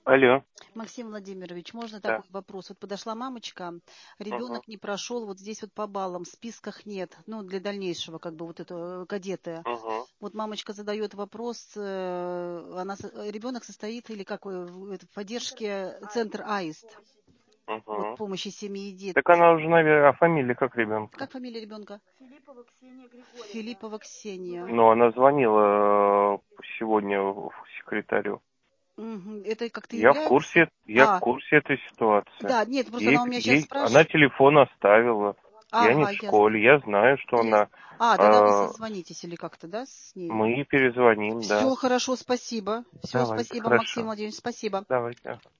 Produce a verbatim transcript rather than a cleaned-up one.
Алло. Максим Владимирович, можно Да. такой вопрос? Вот подошла мамочка, Мгм. ребенок не прошел, вот здесь вот по баллам, в списках нет, ну, для дальнейшего, как бы, вот это, э, кадеты. Мгм. Вот мамочка задает вопрос, э, она, со- э, ребенок состоит, или как, э, в это, в поддержке центр АИСТ, вот, Мгм. помощи семьи и детям. Так она уже, наверное, а фамилия как ребенка? Как фамилия ребенка? Филиппова Ксения. Ну, она звонила э, сегодня в секретарю. Мгм. Это как-то Я в является? курсе, я в А, курсе этой ситуации. да, нет, просто Ей, она у меня сейчас ей, она спрашивает. телефон оставила. Я не Ага, в ясно. школе, я знаю, что Ясно. она... А, тогда вы э, созвонитесь или как-то, да, с ней? мы ей перезвоним, да. Все хорошо, спасибо. Все, Давайте, спасибо, Максим хорошо. Владимирович, спасибо. Давайте.